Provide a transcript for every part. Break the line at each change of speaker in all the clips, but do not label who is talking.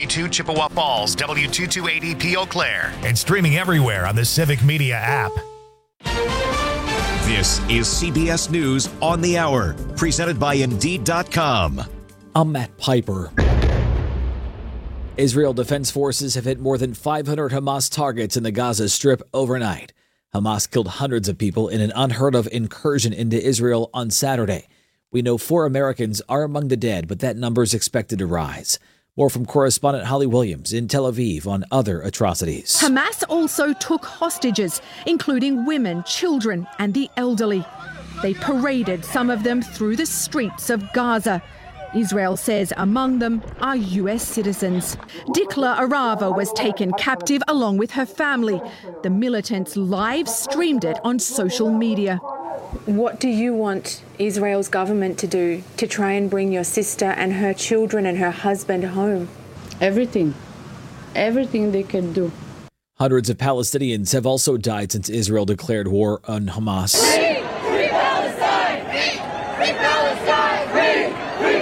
W2 Chippewa Falls, W228EP Eau Claire,
and streaming everywhere on the Civic Media app.
This is CBS News on the Hour, presented by Indeed.com.
I'm Matt Piper. Israel Defense Forces have hit more than 500 Hamas targets in the Gaza Strip overnight. Hamas killed hundreds of people in an unheard-of incursion into Israel on Saturday. We know 4 Americans are among the dead, but that number is expected to rise. More from correspondent Holly Williams in Tel Aviv on other atrocities.
Hamas also took hostages, including women, children, and the elderly. They paraded some of them through the streets of Gaza. Israel says among them are U.S. citizens. Dikla Arava was taken captive along with her family. The militants live streamed it on social media.
What do you want Israel's government to do to try and bring your sister and her children and her husband home?
Everything they can do.
Hundreds of Palestinians have also died since Israel declared war on Hamas.
Free Palestine! Free Palestine! Free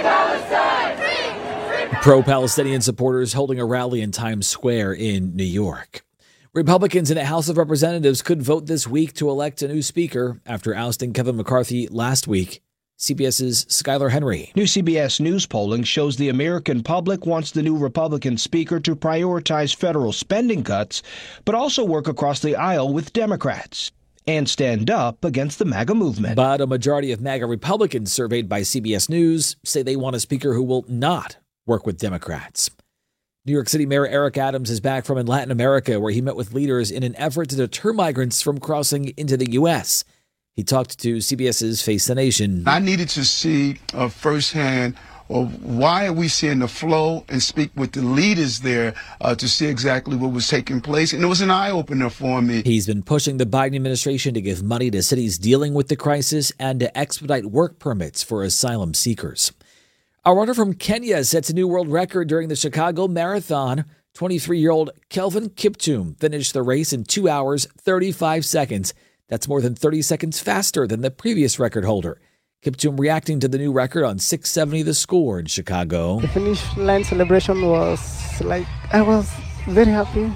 Palestine!
Pro-Palestinian supporters holding a rally in Times Square in New York. Republicans in the House of Representatives could vote this week to elect a new speaker after ousting Kevin McCarthy last week. CBS's Skylar Henry.
New CBS News polling shows the American public wants the new Republican speaker to prioritize federal spending cuts, but also work across the aisle with Democrats and stand up against the MAGA movement.
But a majority of MAGA Republicans surveyed by CBS News say they want a speaker who will not work with Democrats. New York City Mayor Eric Adams is back from Latin America, where he met with leaders in an effort to deter migrants from crossing into the U.S. He talked to CBS's Face the Nation.
I needed to see firsthand why are we seeing the flow and speak with the leaders there to see exactly what was taking place. And it was an eye-opener for me.
He's been pushing the Biden administration to give money to cities dealing with the crisis and to expedite work permits for asylum seekers. A runner from Kenya sets a new world record during the Chicago Marathon. 23-year-old Kelvin Kiptum finished the race in 2 hours, 35 seconds. That's more than 30 seconds faster than the previous record holder. Kiptum reacting to the new record on 670 The Score in Chicago.
The finish line celebration was I was very happy.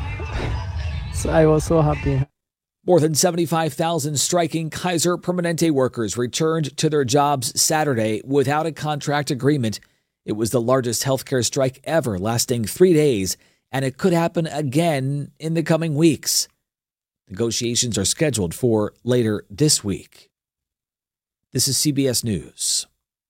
I was so happy.
More than 75,000 striking Kaiser Permanente workers returned to their jobs Saturday without a contract agreement. It was the largest healthcare strike ever, lasting 3 days, and it could happen again in the coming weeks. Negotiations are scheduled for later this week. This is CBS News.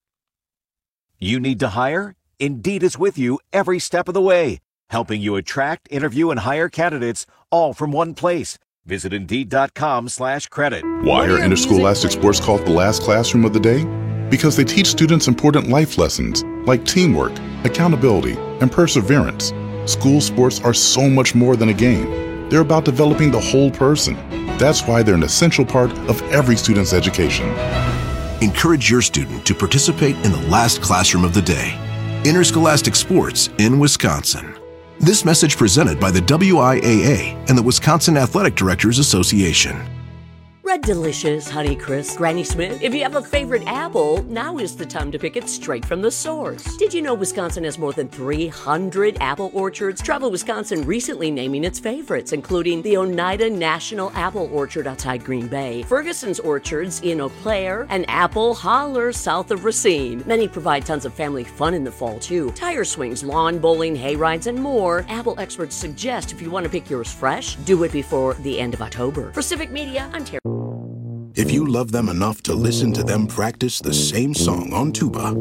You need to hire? Indeed is with you every step of the way, helping you attract, interview, and hire candidates all from one place. Visit Indeed.com/credit.
Why are interscholastic sports called the last classroom of the day? Because they teach students important life lessons like teamwork, accountability, and perseverance. School sports are so much more than a game. They're about developing the whole person. That's why they're an essential part of every student's education.
Encourage your student to participate in the last classroom of the day. Interscholastic sports in Wisconsin. This message presented by the WIAA and the Wisconsin Athletic Directors Association.
Red Delicious, Honeycrisp, Granny Smith. If you have a favorite apple, now is the time to pick it straight from the source. Did you know Wisconsin has more than 300 apple orchards? Travel Wisconsin recently naming its favorites, including the Oneida National Apple Orchard outside Green Bay, Ferguson's Orchards in Eau Claire, and Apple Holler south of Racine. Many provide tons of family fun in the fall, too. Tire swings, lawn bowling, hay rides, and more. Apple experts suggest if you want to pick yours fresh, do it before the end of October. For Civic Media, I'm Terry.
If you love them enough to listen to them practice the same song on tuba,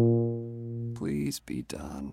please be done.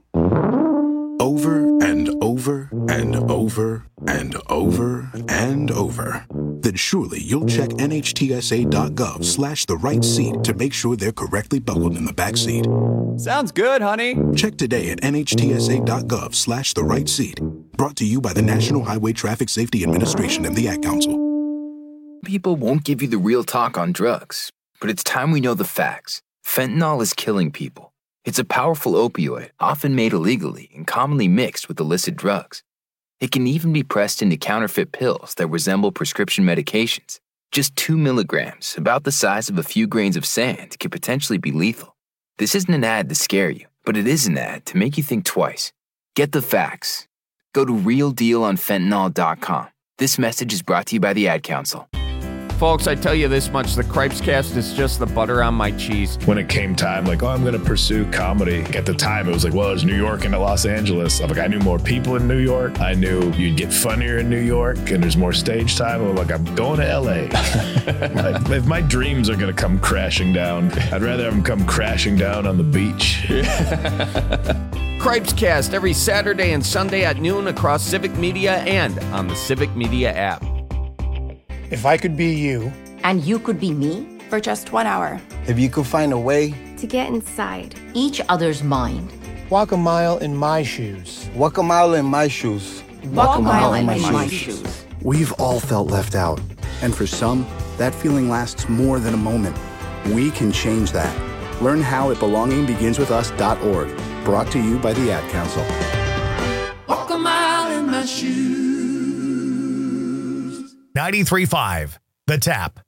Over and over and over and over and over, then surely you'll check NHTSA.gov/the right seat to make sure they're correctly buckled in the back seat.
Sounds good, honey.
Check today at NHTSA.gov/the right seat. Brought to you by the National Highway Traffic Safety Administration and the Ad Council.
People won't give you the real talk on drugs, but it's time we know the facts. Fentanyl is killing people. It's a powerful opioid, often made illegally and commonly mixed with illicit drugs. It can even be pressed into counterfeit pills that resemble prescription medications. Just 2 milligrams, about the size of a few grains of sand, can potentially be lethal. This isn't an ad to scare you, but it is an ad to make you think twice. Get the facts. Go to realdealonfentanyl.com. This message is brought to you by the Ad Council.
Folks, I tell you this much, the Cripescast is just the butter on my cheese.
When it came time, like, I'm going to pursue comedy. At the time, it was like, well, it's New York and Los Angeles. I'm like, I knew more people in New York. I knew you'd get funnier in New York, and there's more stage time. I'm like, I'm going to L.A. Like, if my dreams are going to come crashing down, I'd rather have them come crashing down on the beach.
Cripescast every Saturday and Sunday at noon across Civic Media and on the Civic Media app.
If I could be you.
And you could be me.
For just 1 hour.
If you could find a way.
To get inside each other's mind.
Walk a mile in my shoes.
Walk a mile in my shoes.
Walk a mile in my shoes.
We've all felt left out. And for some, that feeling lasts more than a moment. We can change that. Learn how at belongingbeginswithus.org. Brought to you by the Ad Council.
Walk a mile in my shoes.
93.5, The Tap.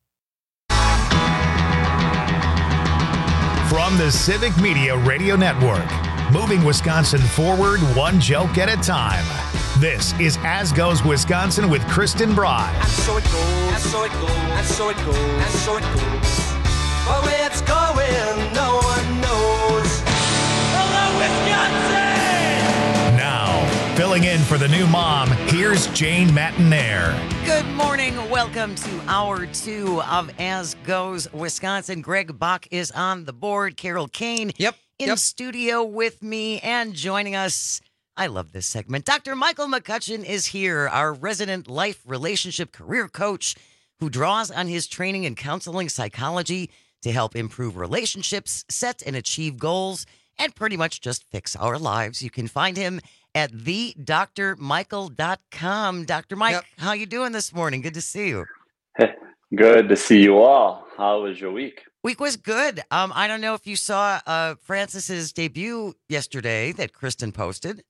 From the Civic Media Radio Network, moving Wisconsin forward one joke at a time. This is As Goes Wisconsin with Kristen Bride.
And so it goes, and so it goes, and so it goes, and so it goes. But where it's going, no one knows. Hello, Wisconsin!
Now, filling in for the new mom, here's Jane Matinaire.
Good morning. Welcome to hour 2 of As Goes Wisconsin. Greg Bach is on the board. Carol Kane in studio with me and joining us. I love this segment. Dr. Michael McCutcheon is here, our resident life, relationship, career coach who draws on his training in counseling psychology to help improve relationships, set and achieve goals, and pretty much just fix our lives. You can find him at thedrmichael.com. Dr. Mike, how you doing this morning? Good to see you.
Good to see you all. How was your week?
Week was good. I don't know if you saw Francis's debut yesterday that Kristen posted.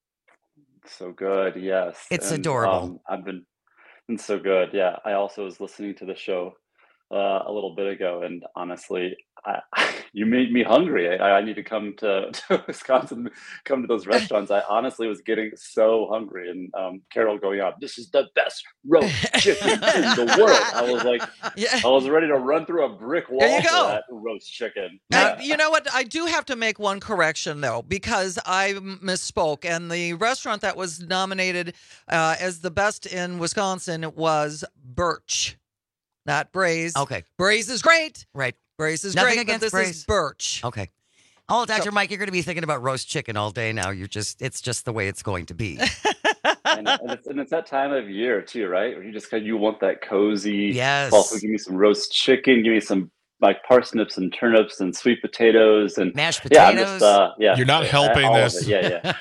So good, yes.
It's adorable.
It's so good. Yeah, I also was listening to the show a little bit ago, and honestly, you made me hungry. I need to come to Wisconsin, come to those restaurants. I honestly was getting so hungry, and Carol going on, "This is the best roast chicken in the world." I was like, I was ready to run through a brick wall for that roast chicken.
You know what? I do have to make one correction, though, because I misspoke. And the restaurant that was nominated as the best in Wisconsin was Birch. Not Braze.
Okay.
Braze is great.
Right.
Braze is
Nothing
great,
against
but this
Braze.
is Birch.
Okay. Oh, Dr. Mike, you're going to be thinking about roast chicken all day now. It's just the way it's going to be.
and it's that time of year too, right? Where you want that cozy.
Yes.
Also, give me some roast chicken. Give me some like parsnips and turnips and sweet potatoes and
mashed potatoes.
Yeah, I'm just,
You're not helping this.
Yeah.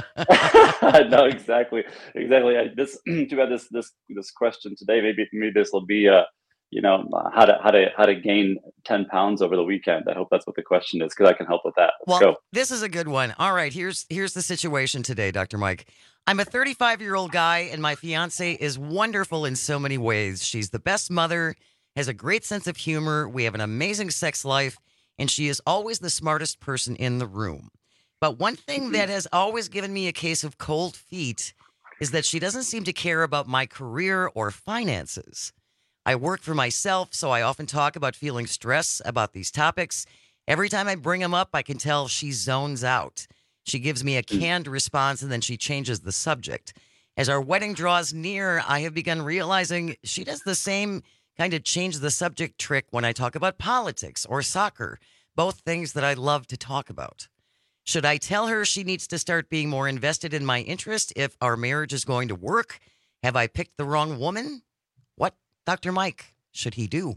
No, exactly. Too bad this question today. Maybe this will be how to gain 10 pounds over the weekend. I hope that's what the question is, because I can help with that. Let's go.
This is a good one. All right, here's the situation today, Dr. Mike. I'm a 35-year-old guy, and my fiance is wonderful in so many ways. She's the best mother, has a great sense of humor. We have an amazing sex life, and she is always the smartest person in the room. But one thing that has always given me a case of cold feet is that she doesn't seem to care about my career or finances. I work for myself, so I often talk about feeling stress about these topics. Every time I bring them up, I can tell she zones out. She gives me a canned response, and then she changes the subject. As our wedding draws near, I have begun realizing she does the same kind of change the subject trick when I talk about politics or soccer, both things that I love to talk about. Should I tell her she needs to start being more invested in my interest if our marriage is going to work? Have I picked the wrong woman? What, Dr. Mike, should he do?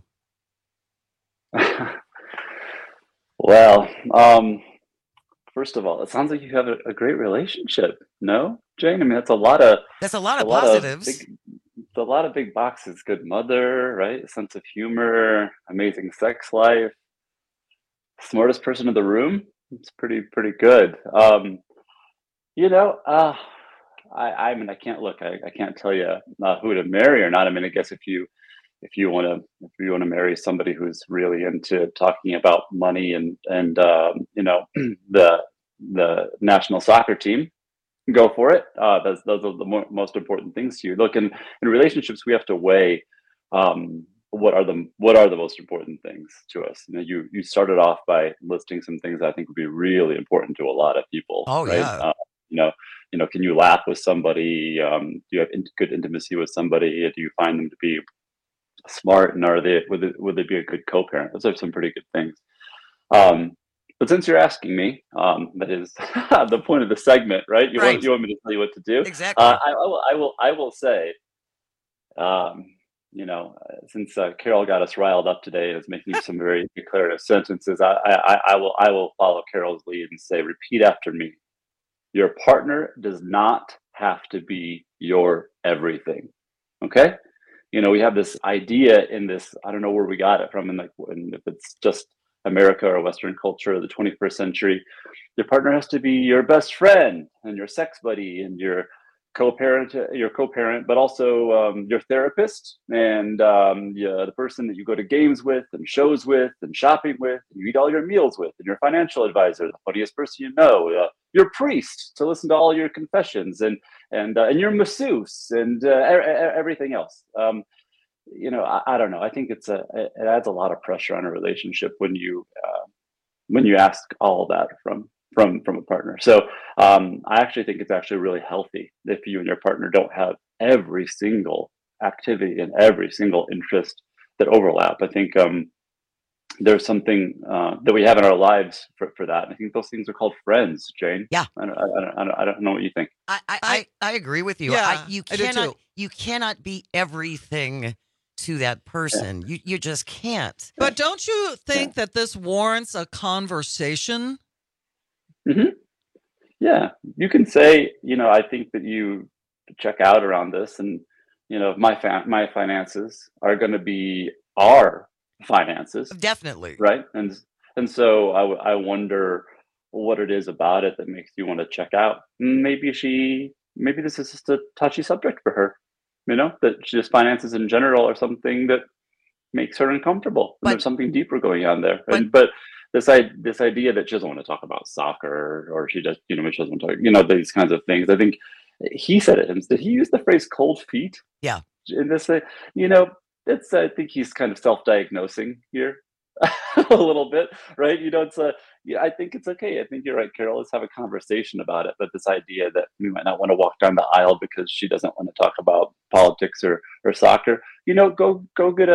Well, first of all, it sounds like you have a great relationship. No, Jane? I mean, that's a lot of
positives.
A lot of big boxes. Good mother, right? Sense of humor, amazing sex life, smartest person in the room. It's pretty good. I mean, I can't tell you who to marry or not. I mean, I guess if you want to marry somebody who's really into talking about money and the national soccer team, go for it. Those are the most important things to you. Look, in relationships, we have to weigh what are the most important things to us. You started off by listing some things that I think would be really important to a lot of people.
Oh,
right?
yeah.
Can you laugh with somebody? Do you have good intimacy with somebody? Do you find them to be smart, and would they be a good co-parent? Those are some pretty good things. But since you're asking me, that is the point of the segment, right? You want me to tell you what to do?
Exactly.
I will say, since Carol got us riled up today and is making some very declarative sentences, I will follow Carol's lead and say, repeat after me. Your partner does not have to be your everything. Okay? We have this idea in this, I don't know where we got it from, and if it's just America or Western culture of the 21st century, your partner has to be your best friend and your sex buddy and your co-parent, but also your therapist and the person that you go to games with and shows with and shopping with and you eat all your meals with, and your financial advisor, the funniest person you know, your priest to listen to all your confessions, and your masseuse and everything else. I don't know. I think it adds a lot of pressure on a relationship when you ask all of that from a partner. So I actually think it's actually really healthy if you and your partner don't have every single activity and every single interest that overlap. I think there's something that we have in our lives for that. And I think those things are called friends, Jane.
Yeah.
I don't know what you think.
I agree with you.
Yeah,
you cannot be everything to that person. Yeah. You just can't.
But don't you think that this warrants a conversation?
Mm-hmm. Yeah, you can say, I think that you check out around this, and my finances are going to be our finances,
definitely,
right? And so I wonder what it is about it that makes you want to check out. Maybe this is just a touchy subject for her, that just finances in general are something that makes her uncomfortable. And there's something deeper going on there, but this idea that she doesn't want to talk about soccer, or she just, she doesn't want to talk, these kinds of things. I think he said it. Did he use the phrase "cold feet"?
Yeah.
In this, I think he's kind of self-diagnosing here a little bit, right? I think it's okay. I think you're right, Carol. Let's have a conversation about it. But this idea that we might not want to walk down the aisle because she doesn't want to talk about politics or soccer, go get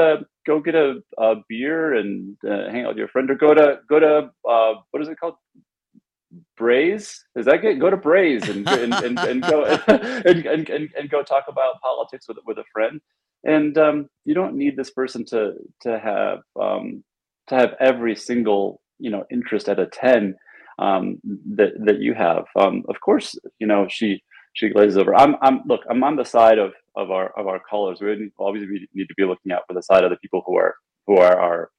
a beer and hang out with your friend, or go to what is it called? Braze? Is that good? Go to Braze and go and go talk about politics with a friend. And you don't need this person to have every single interest at a 10 that you have. Of course, she glazes over. I'm on the side of our callers. We obviously need to be looking out for the side of the people who are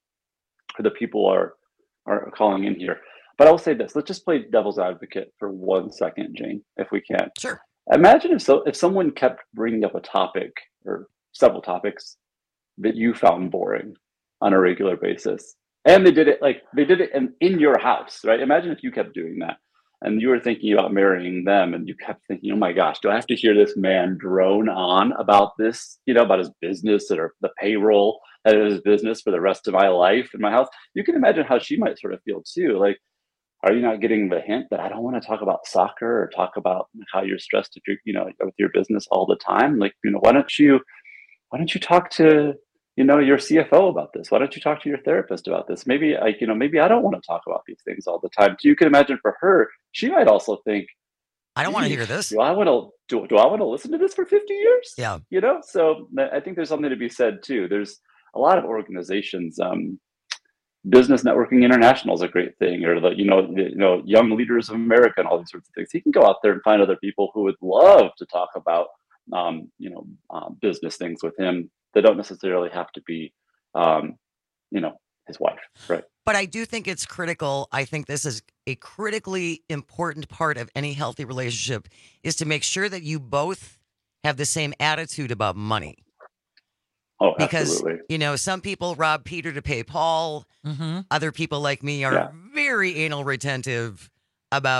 calling in here. But I'll say this: let's just play devil's advocate for 1 second, Jane, if we can.
Sure.
Imagine if someone kept bringing up a topic or several topics that you found boring on a regular basis, and they did it in your house, right? Imagine if you kept doing that, and you were thinking about marrying them, and you kept thinking, "Oh my gosh, do I have to hear this man drone on about this? About his business or the payroll at his business for the rest of my life in my house?" You can imagine how she might sort of feel too. Like, are you not getting the hint that I don't want to talk about soccer or talk about how you're stressed if you're, with your business all the time? Like, why don't you talk to, your CFO about this? Why don't you talk to your therapist about this? Maybe I don't want to talk about these things all the time. You can imagine for her, she might also think,
I don't want to hear this.
Do I want to listen to this for 50 years?
Yeah.
So I think there's something to be said too. There's a lot of organizations, Business Networking International is a great thing, or the Young Leaders of America and all these sorts of things. He can go out there and find other people who would love to talk about business things with him. They don't necessarily have to be his wife, right?
But I do think it's critical. I think this is a critically important part of any healthy relationship, is to make sure that you both have the same attitude about money.
Oh,
because,
absolutely.
Some people rob Peter to pay Paul.
Mm-hmm.
Other people like me are very anal retentive about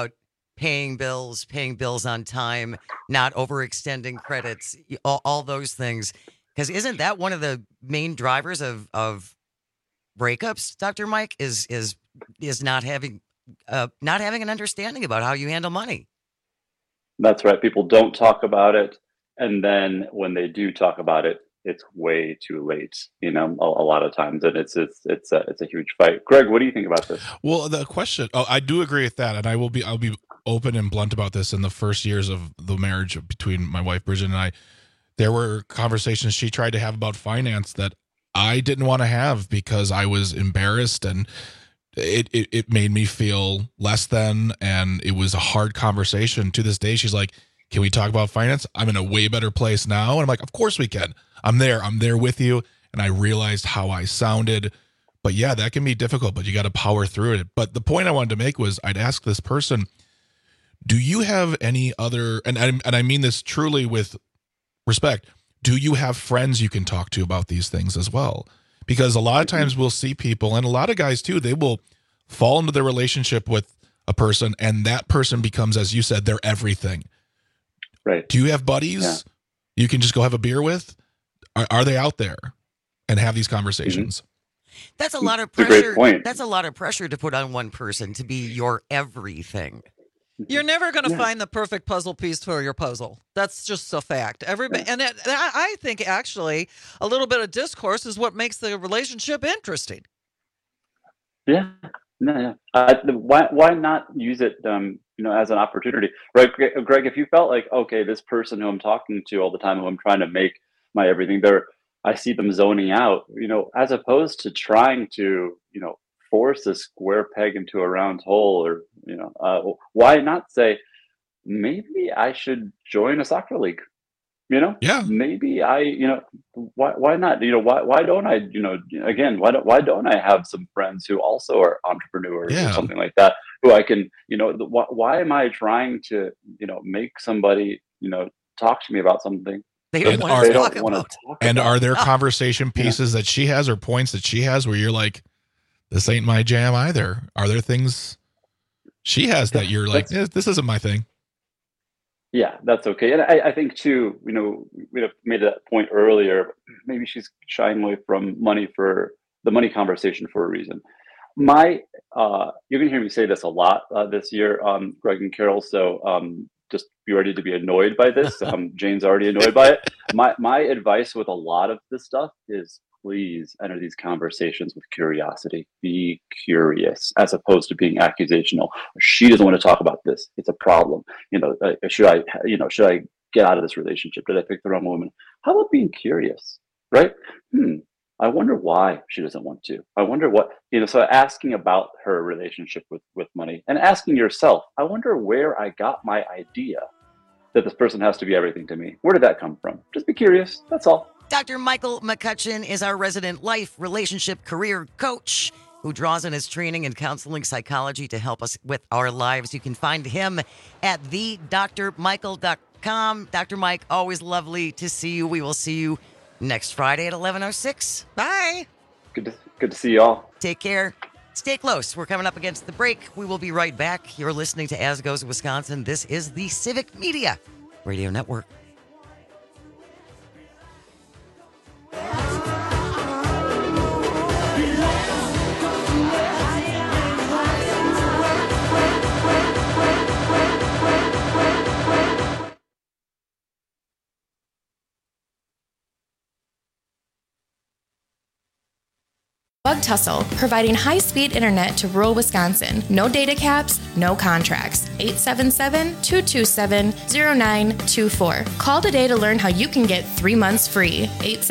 paying bills on time, not overextending credits, all those things. Because isn't that one of the main drivers of breakups, Dr. Mike, is not having an understanding about how you handle money?
That's right. People don't talk about it, and then when they do talk about it, it's way too late. A lot of times, and it's a huge fight. Greg, what do you think about this?
Well, the question. Oh, I do agree with that, and I'll be open and blunt about this. In the first years of the marriage between my wife Bridget and I, there were conversations she tried to have about finance that I didn't want to have because I was embarrassed, and it made me feel less than, and it was a hard conversation. To this day, she's like, "Can we talk about finance? I'm in a way better place now." And I'm like, "Of course we can. I'm there with you." And I realized how I sounded. But yeah, that can be difficult, but you got to power through it. But the point I wanted to make was I'd ask this person, do you have any other, and I mean this truly with respect, do you have friends you can talk to about these things as well? Because a lot of times we'll see people, and a lot of guys too, they will fall into their relationship with a person, and that person becomes, as you said, their everything.
Right.
Do you have buddies you can just go have a beer with? Are they out there and have these conversations?
That's a lot of
That's a
pressure.
great point.
That's a lot of pressure to put on one person to be your everything.
You're never going to find the perfect puzzle piece for your puzzle. That's just a fact. Everybody, and I think actually a little bit of discourse is what makes the relationship interesting.
Yeah. No. Why not use it, as an opportunity, right? Greg, if you felt like, okay, this person who I'm talking to all the time, who I'm trying to make my everything, I see them zoning out, as opposed to trying to, force a square peg into a round hole, or, why not say, maybe I should join a soccer league?
Yeah.
Maybe why not? Why don't I, again, why don't I have some friends who also are entrepreneurs or something like that, who I can, why am I trying to, make somebody, talk to me about something
they don't want to talk about?
And are there conversation pieces that she has or points that she has where you're like, this ain't my jam either? Are there things she has that you're like, this isn't my thing?
Yeah, that's okay. And I think too, we made that point earlier, maybe she's shying away from the money conversation for a reason. You're going to hear me say this a lot this year, Greg and Carol. So just be ready to be annoyed by this. Jane's already annoyed by it. My advice with a lot of this stuff is, please enter these conversations with curiosity. Be curious, as opposed to being accusational. She doesn't want to talk about this. It's a problem. Should I get out of this relationship? Did I pick the wrong woman? How about being curious, right? I wonder why she doesn't want to. I wonder what, so asking about her relationship with money, and asking yourself, I wonder where I got my idea that this person has to be everything to me. Where did that come from? Just be curious. That's all.
Dr. Michael McCutcheon is our resident life, relationship, career coach who draws on his training in counseling psychology to help us with our lives. You can find him at thedrmichael.com. Dr. Mike, always lovely to see you. We will see you next Friday at 11:06. Bye.
Good to see you all.
Take care. Stay close. We're coming up against the break. We will be right back. You're listening to As Goes Wisconsin. This is the Civic Media Radio Network.
Bug Tussle, providing high-speed internet to rural Wisconsin. No data caps, no contracts. 877-227-0924. Call today to learn how you can get 3 months free.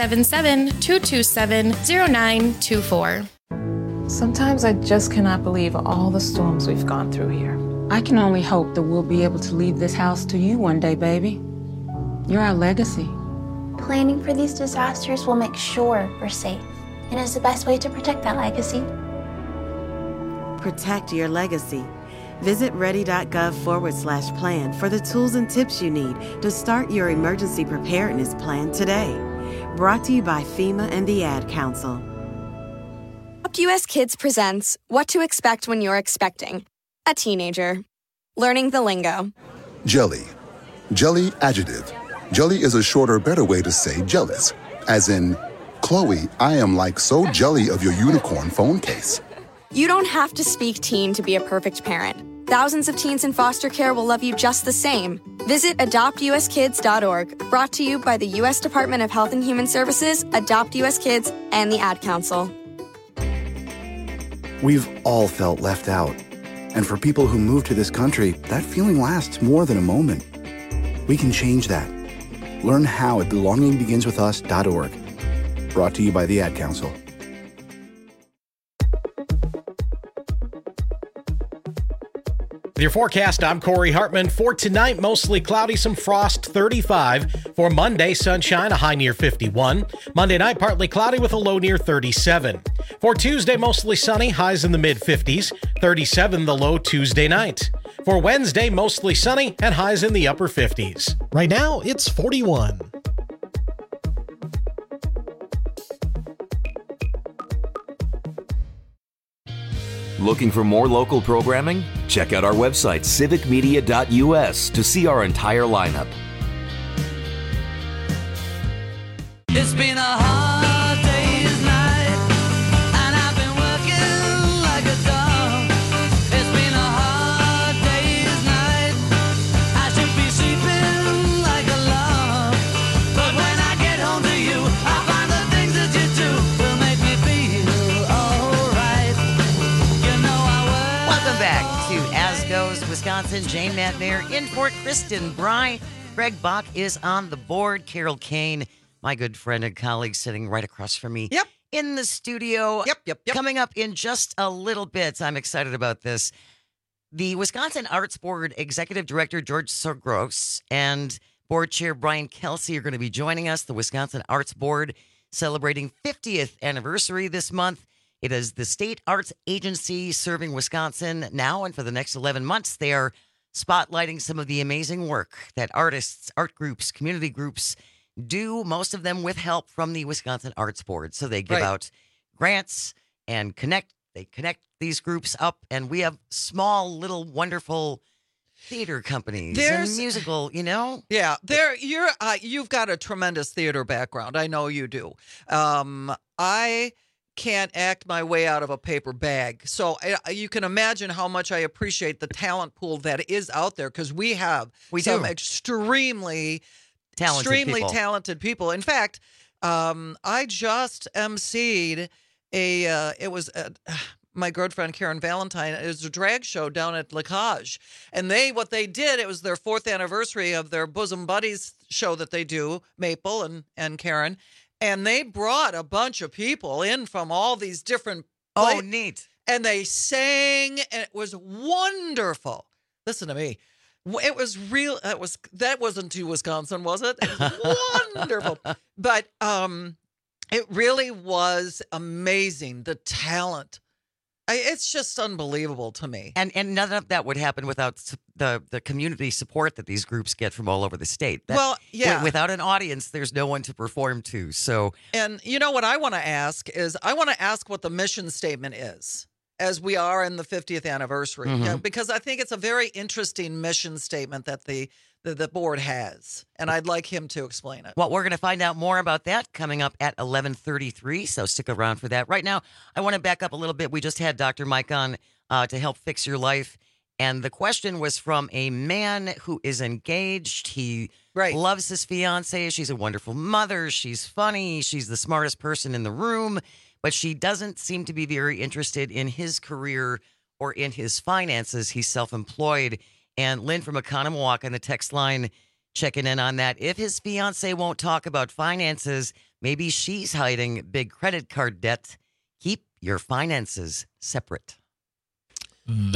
877-227-0924.
Sometimes I just cannot believe all the storms we've gone through here.
I can only hope that we'll be able to leave this house to you one day, baby. You're our legacy.
Planning for these disasters will make sure we're safe, and is the best way to protect that legacy.
Protect your legacy. Visit ready.gov/plan for the tools and tips you need to start your emergency preparedness plan today. Brought to you by FEMA and the Ad Council.
UPS Kids presents What to Expect When You're Expecting a Teenager.
Learning the lingo.
Jelly. Jelly adjective. Jelly is a shorter, better way to say jealous. As in, Chloe, I am like so jelly of your unicorn phone case.
You don't have to speak teen to be a perfect parent. Thousands of teens in foster care will love you just the same. Visit adoptuskids.org, brought to you by the U.S. Department of Health and Human Services, Adopt U.S. Kids, and the Ad Council.
We've all felt left out. And for people who move to this country, that feeling lasts more than a moment. We can change that. Learn how at belongingbeginswithus.org. Brought to you by the Ad Council.
With your forecast, I'm Corey Hartman. For tonight, mostly cloudy, some frost, 35. For Monday, sunshine, a high near 51. Monday night, partly cloudy with a low near 37. For Tuesday, mostly sunny, highs in the mid-50s. 37 the low Tuesday night. For Wednesday, mostly sunny and highs in the upper 50s. Right now, it's 41.
Looking for more local programming? Check out our website, civicmedia.us, to see our entire lineup.
It's been a hard day's night, and I've been working like a dog. It's been a hard day's night. I should be sleeping like a log, but when I get home to you, I find the things that you do will make me feel alright. You know I work.
Welcome back to As Goes Wisconsin. Jane Matnair in for Kristen Bry. Greg Bach is on the board. Carol Kane, my good friend and colleague, sitting right across from me in the studio.
Yep.
Coming up in just a little bit. I'm excited about this. The Wisconsin Arts Board Executive Director George Sorgros and Board Chair Brian Kelsey are going to be joining us. The Wisconsin Arts Board celebrating 50th anniversary this month. It is the state arts agency serving Wisconsin now and for the next 11 months. They are spotlighting some of the amazing work that artists, art groups, community groups do, most of them with help from the Wisconsin Arts Board. So they give out grants and they connect these groups up, and we have small, little, wonderful theater companies and musical,
Yeah, you've got a tremendous theater background. I know you do. I can't act my way out of a paper bag. So you can imagine how much I appreciate the talent pool that is out there, because we have some extremely talented people. In fact, I just emceed my good friend Karen Valentine. It was a drag show down at La Cage. And what they did, it was their 4th anniversary of their Bosom Buddies show that they do, Maple and Karen. And they brought a bunch of people in from all these different
places. Oh, neat.
And they sang, and it was wonderful. Listen to me. It was real. That wasn't too Wisconsin, was it? It was wonderful. But it really was amazing, the talent. It's just unbelievable to me.
And none of that would happen without the community support that these groups get from all over the state. Without an audience, there's no one to perform to. So,
and you know what I want to ask is, I want to ask what the mission statement is, as we are in the 50th anniversary, because I think it's a very interesting mission statement that the board has, and I'd like him to explain it.
Well, we're going to find out more about that coming up at 11:33, so stick around for that. Right now, I want to back up a little bit. We just had Dr. Mike on to help fix your life, and the question was from a man who is engaged. He loves his fiance. She's a wonderful mother. She's funny. She's the smartest person in the room, but she doesn't seem to be very interested in his career or in his finances. He's self-employed. And Lynn from Economowoc on the text line checking in on that. If his fiance won't talk about finances, maybe she's hiding big credit card debt. Keep your finances separate.
I'm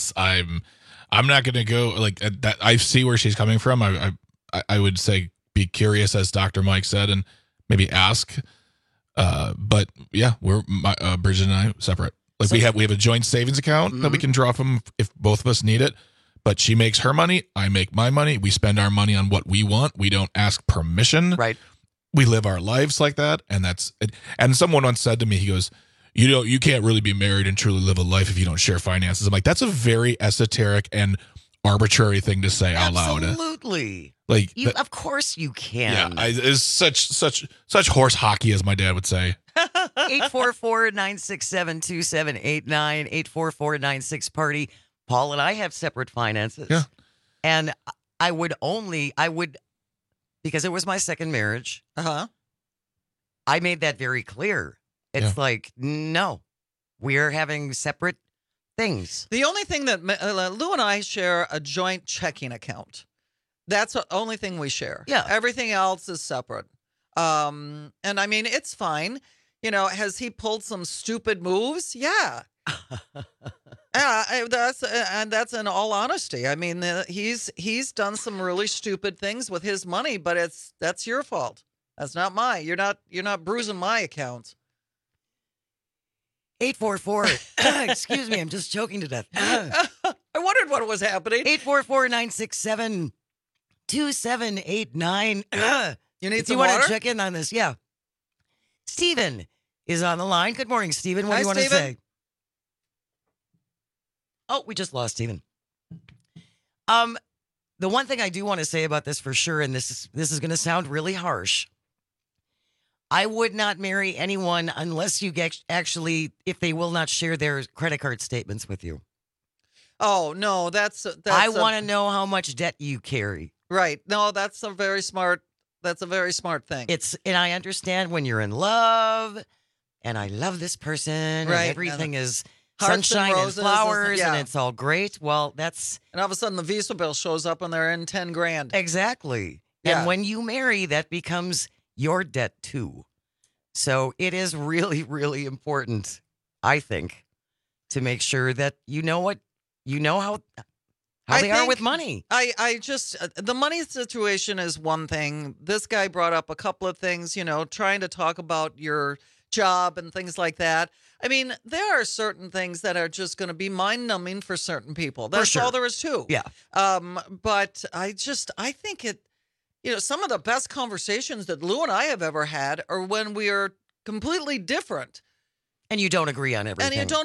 not going to go like that. I see where she's coming from. I would say be curious, as Dr. Mike said, and maybe ask. But yeah, Bridget and I separate. Like we have a joint savings account that we can draw from if both of us need it. But she makes her money, I make my money. We spend our money on what we want. We don't ask permission.
Right.
We live our lives like that, and that's it. And someone once said to me, he goes, you can't really be married and truly live a life if you don't share finances. I'm like, that's a very esoteric and arbitrary thing to say out loud.
Absolutely.
Like,
Of course you can.
yeah, it's such horse hockey, as my dad would say.
844-967-2789, 844-96-PARTY. Paul and I have separate finances.
Yeah.
And I would, because it was my second marriage, I made that very clear. It's like, no, we're having separate things.
The only thing that Lou and I share a joint checking account. That's the only thing we share.
Yeah.
Everything else is separate. And I mean, it's fine. You know, has he pulled some stupid moves? Yeah. That's in all honesty. I mean, he's done some really stupid things with his money, but that's your fault. That's not mine. You're not bruising my accounts.
844. Excuse me, I'm just choking to death.
I wondered what was happening.
844-967-2789.
You need
if
some
you want
water?
to check in on this, yeah. Stephen is on the line. Good morning, Stephen. What
Hi,
do you want to
Stephen.
say? Oh, we just lost Stephen. The one thing I do want to say about this for sure, and this is going to sound really harsh. I would not marry anyone unless you get if they will not share their credit card statements with you.
Oh no,
I want to know how much debt you carry.
Right. No, that's a very smart thing.
And I understand when you're in love, and I love this person,
Right.
and everything is
Hearts and
sunshine and
roses,
flowers,
yeah.
and it's all great. Well, that's
and all of a sudden the Visa bill shows up and they're in $10,000.
exactly.
Yeah.
And when you marry, that becomes your debt too. So it is really, really important, I think, to make sure that you know how they are with money.
I just the money situation is one thing. This guy brought up a couple of things, trying to talk about your job and things like that. I mean, there are certain things that are just going to be mind-numbing for certain people. That's
sure.
all there is to.
Yeah.
But I think it, some of the best conversations that Lou and I have ever had are when we are completely different.
And you don't agree on everything.
And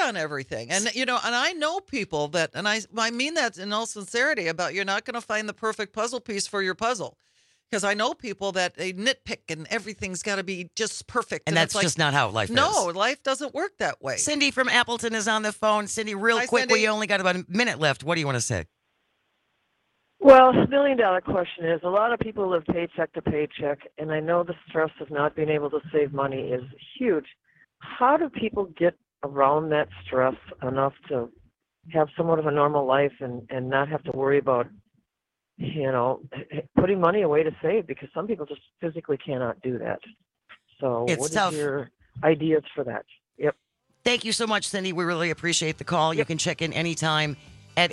and I know people that, and I mean that in all sincerity, about you're not going to find the perfect puzzle piece for your puzzle. Because I know people that they nitpick and everything's got to be just perfect.
And that's just not how life is.
No, life doesn't work that way.
Cindy from Appleton is on the phone. Cindy, real quick,
Cindy.
we only got about a minute left. What do you want to say?
Well, the million-dollar question is, a lot of people live paycheck to paycheck, and I know the stress of not being able to save money is huge. How do people get around that stress enough to have somewhat of a normal life and not have to worry about, putting money away to save? Because some people just physically cannot do that. So
It's tough.
Is your ideas for that? Yep.
Thank you so much, Cindy. We really appreciate the call. You can check in anytime at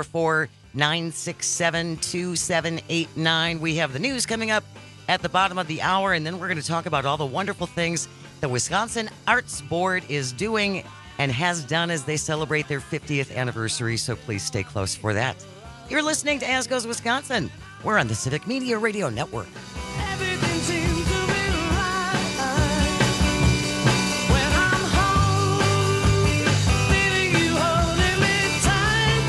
844-967-2789. We have the news coming up at the bottom of the hour, and then we're going to talk about all the wonderful things the Wisconsin Arts Board is doing and has done as they celebrate their 50th anniversary, so please stay close for that. You're listening to As Goes Wisconsin. We're on the Civic Media Radio Network.
Everything seems to be right when I'm home, feeling you holding me tight,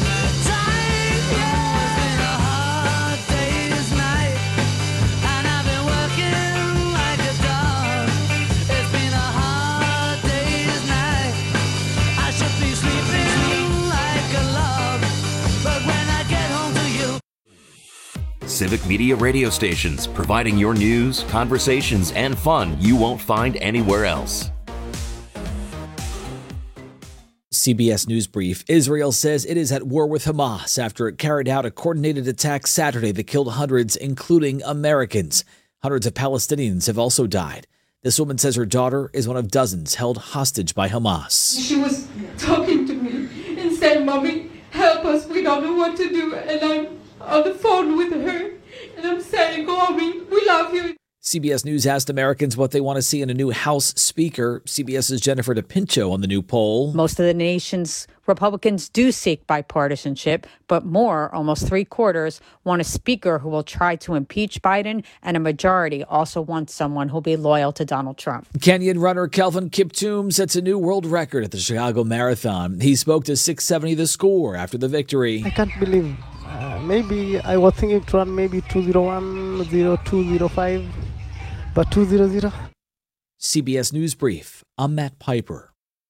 yeah. It's been a hard day's night, and I've been working like a dog. It's been a hard day's night. I should be sleeping like a log, but when I get home to you.
Civic Media radio stations, providing your news, conversations, and fun you won't find anywhere else.
CBS News Brief. Israel says it is at war with Hamas after it carried out a coordinated attack Saturday that killed hundreds, including Americans. Hundreds of Palestinians have also died. This woman says her daughter is one of dozens held hostage by Hamas.
She was talking to me and saying, "Mommy, help us, we don't know what to do." And I'm on the phone with her and I'm saying, "Mommy, we love you."
CBS News asked Americans what they want to see in a new House Speaker. CBS's Jennifer DePincho on the new poll.
Most of the nation's Republicans do seek bipartisanship, but more, almost 3/4, want a speaker who will try to impeach Biden, and a majority also wants someone who'll be loyal to Donald Trump.
Kenyan runner Kelvin Kiptum sets a new world record at the Chicago Marathon. He spoke to 670 The Score after the victory.
I can't believe. Maybe I was thinking to run maybe 2:01, 02:05, but 2:00.
CBS News Brief. I'm Matt Piper.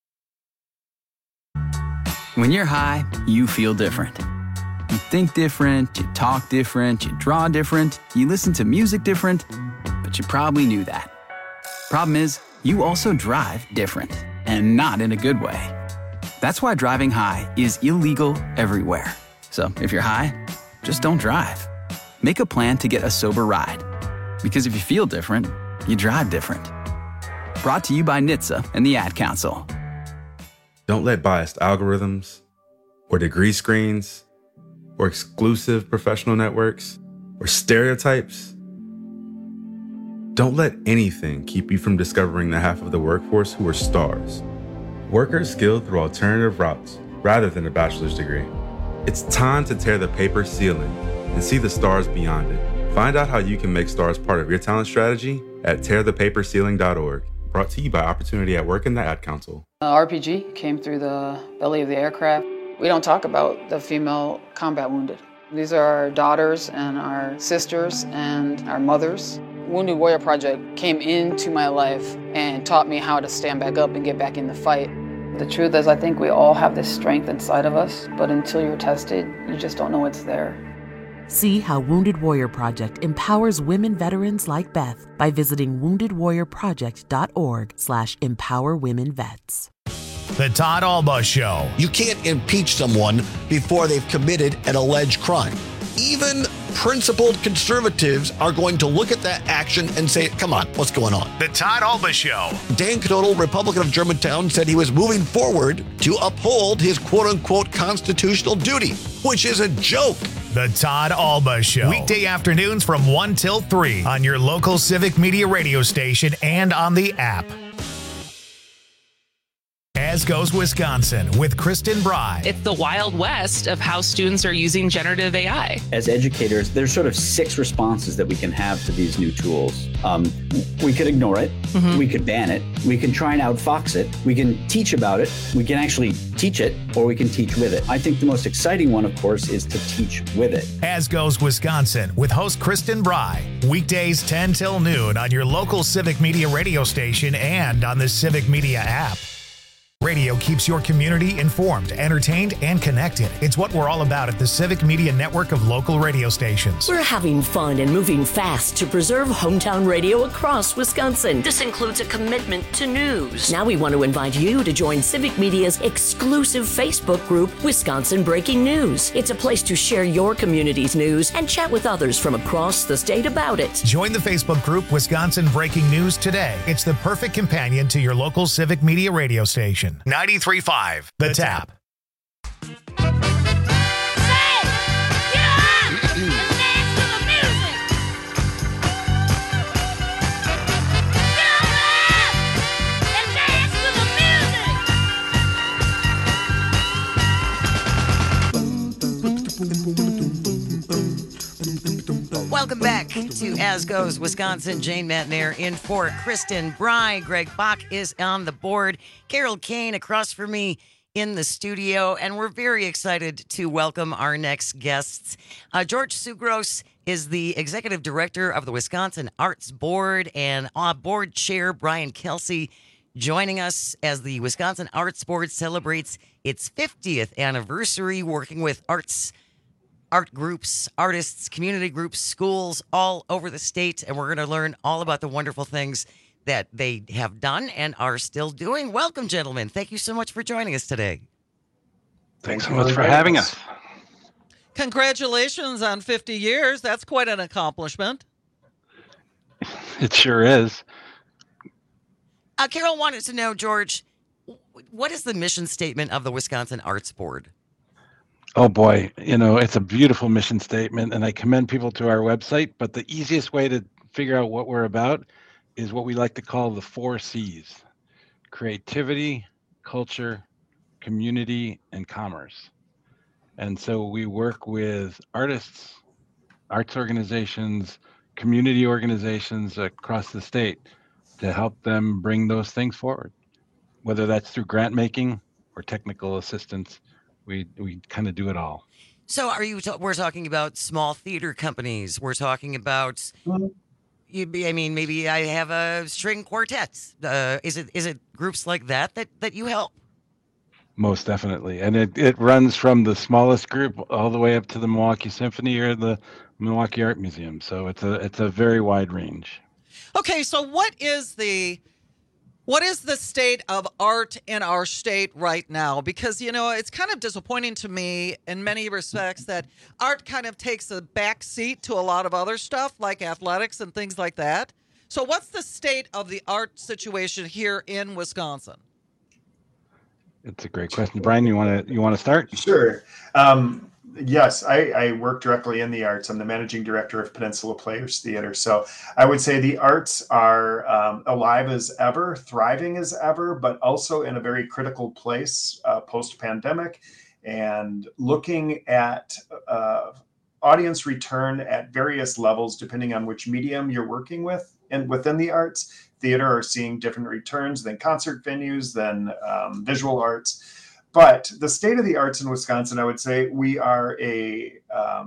When you're high, you feel different. You think different, you talk different, you draw different, you listen to music different, but you probably knew that. Problem is, you also drive different, and not in a good way. That's why driving high is illegal everywhere. So if you're high, just don't drive. Make a plan to get a sober ride. Because if you feel different, you drive different. Brought to you by NHTSA and the Ad Council.
Don't let biased algorithms or degree screens or exclusive professional networks or stereotypes. Don't let anything keep you from discovering the half of the workforce who are stars. Workers skilled through alternative routes rather than a bachelor's degree. It's time to tear the paper ceiling and see the stars beyond it. Find out how you can make stars part of your talent strategy at tearthepaperceiling.org. Brought to you by Opportunity at Work and the Ad Council.
RPG came through the belly of the aircraft. We don't talk about the female combat wounded. These are our daughters and our sisters and our mothers. Wounded Warrior Project came into my life and taught me how to stand back up and get back in the fight. The truth is, I think we all have this strength inside of us, but until you're tested, you just don't know it's there.
See how Wounded Warrior Project empowers women veterans like Beth by visiting woundedwarriorproject.org/empowerwomenvets.
The Todd Alba Show.
You can't impeach someone before they've committed an alleged crime. Even principled conservatives are going to look at that action and say, come on, what's going on?
The Todd Alba Show.
Dan Knodel, Republican of Germantown, said he was moving forward to uphold his quote-unquote constitutional duty, which is a joke.
The Todd Alba Show. Weekday afternoons from 1 till 3 on your local Civic Media radio station and on the app. As Goes Wisconsin with Kristen Bry.
It's the Wild West of how students are using generative AI.
As educators, there's sort of 6 responses that we can have to these new tools. We could ignore it. Mm-hmm. We could ban it. We can try and outfox it. We can teach about it. We can actually teach it, or we can teach with it. I think the most exciting one, of course, is to teach with it.
As Goes Wisconsin with host Kristen Bry. Weekdays 10 till noon on your local Civic Media radio station and on the Civic Media app. Radio keeps your community informed, entertained, and connected. It's what we're all about at the Civic Media network of local radio stations.
We're having fun and moving fast to preserve hometown radio across Wisconsin. This includes a commitment to news. Now we want to invite you to join Civic Media's exclusive Facebook group, Wisconsin Breaking News. It's a place to share your community's news and chat with others from across the state about it.
Join the Facebook group Wisconsin Breaking News today. It's the perfect companion to your local Civic Media radio station. 93.5 The Tap.
Welcome back to As Goes Wisconsin. Jane Matnair in for Kristen Bry. Greg Bach is on the board. Carol Kane across from me in the studio. And we're very excited to welcome our next guests. George Tsougross is the executive director of the Wisconsin Arts Board, and board chair Brian Kelsey joining us as the Wisconsin Arts Board celebrates its 50th anniversary, working with art groups, artists, community groups, schools all over the state. And we're going to learn all about the wonderful things that they have done and are still doing. Welcome, gentlemen. Thank you so much for joining us today.
Thanks so much for having us.
Congratulations on 50 years. That's quite an accomplishment.
It sure is.
Carol wanted to know, George, what is the mission statement of the Wisconsin Arts Board?
Oh boy, it's a beautiful mission statement, and I commend people to our website, but the easiest way to figure out what we're about is what we like to call the 4 C's: creativity, culture, community, and commerce. And so we work with artists, arts organizations, community organizations across the state to help them bring those things forward, whether that's through grant making or technical assistance. We kind of do it all.
So we're talking about small theater companies. We're talking about, maybe I have a string quartet. Is it groups like that you help?
Most definitely. And it runs from the smallest group all the way up to the Milwaukee Symphony or the Milwaukee Art Museum. So it's a very wide range.
Okay, so what is the state of art in our state right now? Because, it's kind of disappointing to me in many respects that art kind of takes a back seat to a lot of other stuff like athletics and things like that. So what's the state of the art situation here in Wisconsin?
It's a great question. Brian, you want to start?
Sure. Yes, I work directly in the arts. I'm the managing director of Peninsula Players Theater. So I would say the arts are alive as ever, thriving as ever, but also in a very critical place post-pandemic, and looking at audience return at various levels, depending on which medium you're working with. And within the arts, theater are seeing different returns than concert venues, than visual arts. But the state of the arts in Wisconsin, I would say we are a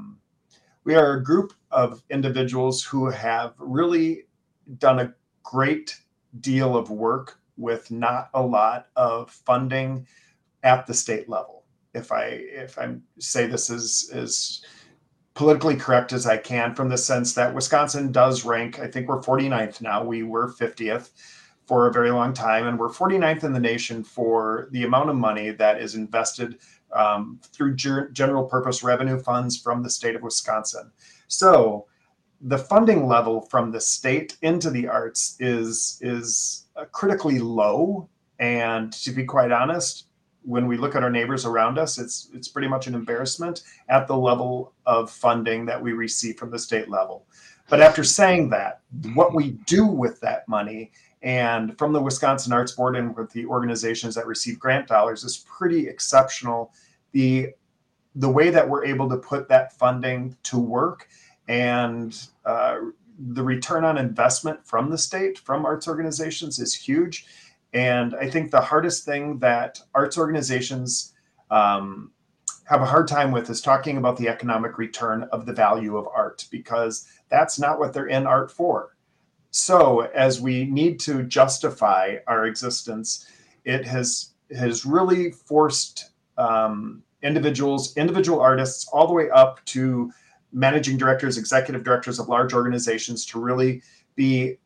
group of individuals who have really done a great deal of work with not a lot of funding at the state level. If I say this is politically correct as I can, from the sense that Wisconsin does rank, I think we're 49th now. We were 50th for a very long time, and we're 49th in the nation for the amount of money that is invested through general purpose revenue funds from the state of Wisconsin. So the funding level from the state into the arts is critically low. And to be quite honest, when we look at our neighbors around us, it's pretty much an embarrassment at the level of funding that we receive from the state level. But after saying that, what we do with that money, and from the Wisconsin Arts Board and with the organizations that receive grant dollars, is pretty exceptional. The way that we're able to put that funding to work, and the return on investment from the state, from arts organizations, is huge. And I think the hardest thing that arts organizations have a hard time with is talking about the economic return of the value of art, because that's not what they're in art for. So as we need to justify our existence, it has really forced individual artists, all the way up to managing directors, executive directors of large organizations, to really be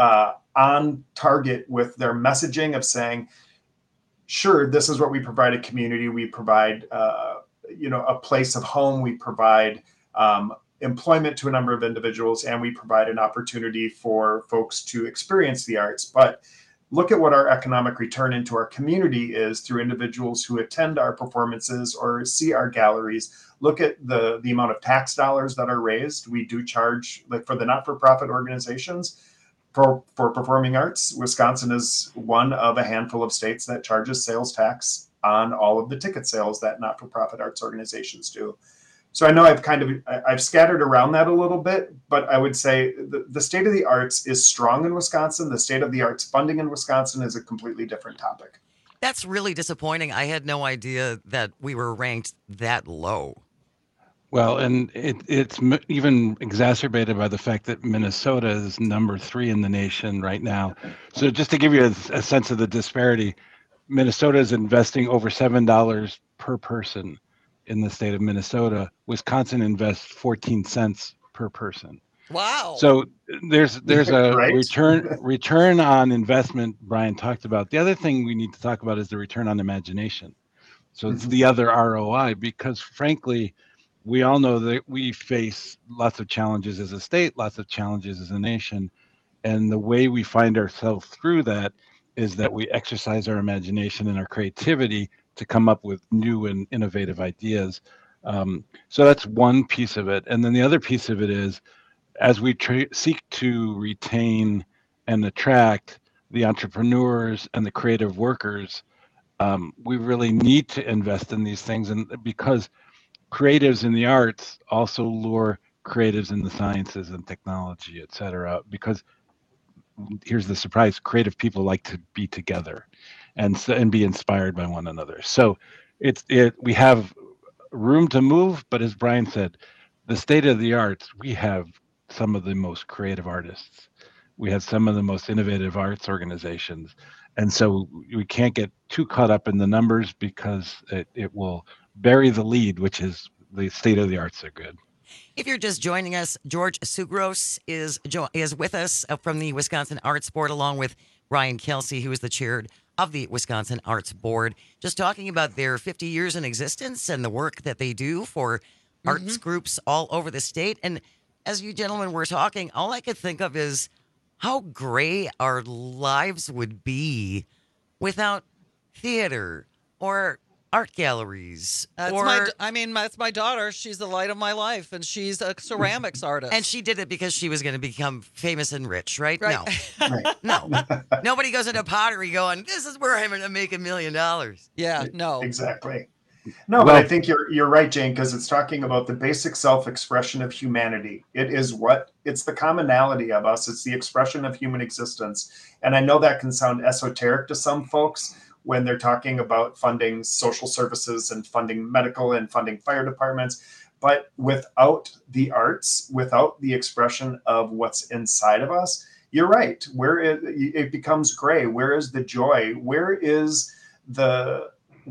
on target with their messaging of saying, sure, this is what we provide a community. We provide, a place of home. We provide employment to a number of individuals, and we provide an opportunity for folks to experience the arts. But look at what our economic return into our community is through individuals who attend our performances or see our galleries. Look at the amount of tax dollars that are raised. We do charge, like for the not-for-profit organizations, for performing arts, Wisconsin is one of a handful of states that charges sales tax on all of the ticket sales that not-for-profit arts organizations do. So I know I've scattered around that a little bit, but I would say the state of the arts is strong in Wisconsin. The state of the arts funding in Wisconsin is a completely different topic.
That's really disappointing. I had no idea that we were ranked that low.
Well, and it's even exacerbated by the fact that Minnesota is number 3 in the nation right now. So just to give you a sense of the disparity, Minnesota is investing over $7 per person in the state of Minnesota. Wisconsin invests 14 cents per person.
Wow.
So there's a
Right.
return on investment Brian talked about. The other thing we need to talk about is the return on imagination. So it's the other ROI, because frankly, we all know that we face lots of challenges as a state, lots of challenges as a nation. And the way we find ourselves through that is that we exercise our imagination and our creativity to come up with new and innovative ideas. So that's one piece of it. And then the other piece of it is as we seek to retain and attract the entrepreneurs and the creative workers, we really need to invest in these things, and because creatives in the arts also lure creatives in the sciences and technology, et cetera, because here's the surprise: creative people like to be together and be inspired by one another. So we have room to move, but as Brian said, the state of the arts, we have some of the most creative artists. We have some of the most innovative arts organizations. And so we can't get too caught up in the numbers because it will bury the lead, which is the state of the arts are good.
If you're just joining us, George Tsougross is with us from the Wisconsin Arts Board, along with Ryan Kelsey, who is the chair of the Wisconsin Arts Board, just talking about their 50 years in existence and the work that they do for arts groups all over the state. And as you gentlemen were talking, all I could think of is how gray our lives would be without theater or art galleries.
That's my daughter. She's the light of my life, and she's a ceramics artist.
And she did it because she was going to become famous and rich, right?
Right.
No. Nobody goes into pottery going, this is where I'm going to make $1 million.
Yeah, no.
Exactly. No, but I think you're right, Jane, because it's talking about the basic self-expression of humanity. It's the commonality of us. It's the expression of human existence. And I know that can sound esoteric to some folks when they're talking about funding social services and funding medical and funding fire departments. But without the arts, without the expression of what's inside of us, you're right. Where it becomes gray. Where is the joy? Where is the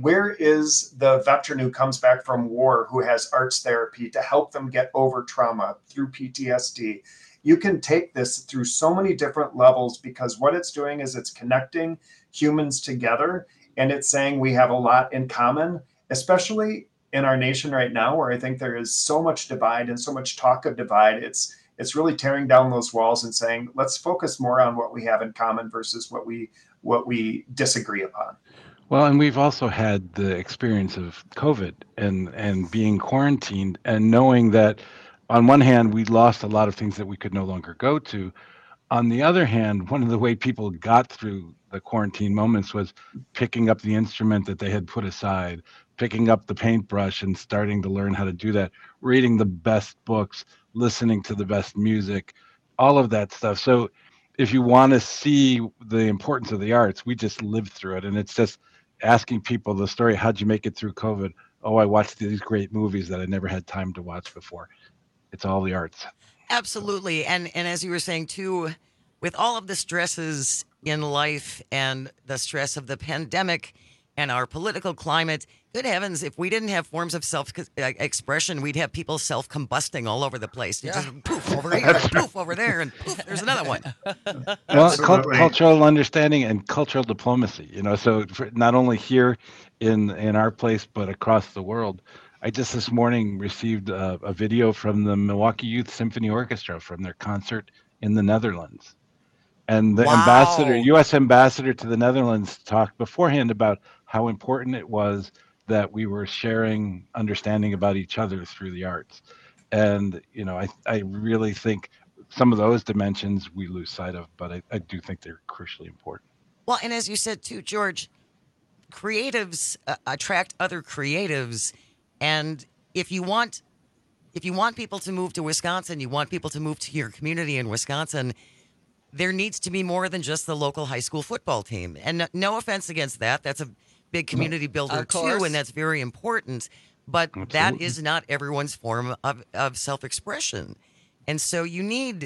veteran who comes back from war who has arts therapy to help them get over trauma through PTSD? You can take this through so many different levels, because what it's doing is it's connecting humans together, and it's saying we have a lot in common, especially in our nation right now, where I think there is so much divide and so much talk of divide. It's really tearing down those walls and saying, let's focus more on what we have in common versus what we disagree upon.
Well, and we've also had the experience of COVID and being quarantined, and knowing that on one hand, we lost a lot of things that we could no longer go to. On the other hand, one of the way people got through the quarantine moments was picking up the instrument that they had put aside, picking up the paintbrush and starting to learn how to do that, reading the best books, listening to the best music, all of that stuff. So if you want to see the importance of the arts, we just lived through it. And it's just asking people the story, how'd you make it through COVID? Oh, I watched these great movies that I never had time to watch before. It's all the arts.
Absolutely. And as you were saying too, with all of the stresses in life and the stress of the pandemic and our political climate, good heavens, if we didn't have forms of self-expression, we'd have people self-combusting all over the place. Yeah. Just poof over here, and poof over there, and poof, there's another one.
Well, cultural understanding and cultural diplomacy, so not only here in our place, but across the world. I just this morning received a video from the Milwaukee Youth Symphony Orchestra from their concert in the Netherlands. And the U.S. ambassador to the Netherlands talked beforehand about how important it was that we were sharing understanding about each other through the arts. And, I really think some of those dimensions we lose sight of, but I do think they're crucially important.
Well, and as you said too, George, creatives attract other creatives. And if you want people to move to Wisconsin, you want people to move to your community in Wisconsin, there needs to be more than just the local high school football team. And no offense against that. That's a big community builder too, and that's very important. But Absolutely. That is not everyone's form of self-expression. And so you need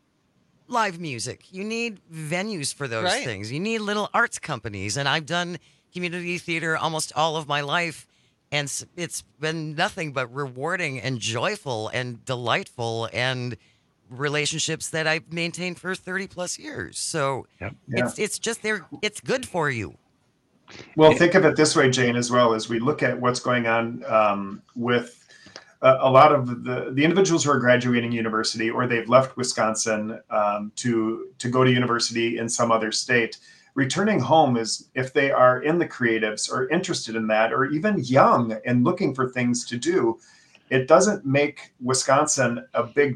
live music. You need venues for those things. You need little arts companies. And I've done community theater almost all of my life. And it's been nothing but rewarding and joyful and delightful, and relationships that I've maintained for 30 plus years. So it's just there. It's good for you.
Well, think of it this way, Jane, as well, as we look at what's going on with a lot of the individuals who are graduating university, or they've left Wisconsin to go to university in some other state. Returning home is, if they are in the creatives or interested in that, or even young and looking for things to do, it doesn't make Wisconsin a big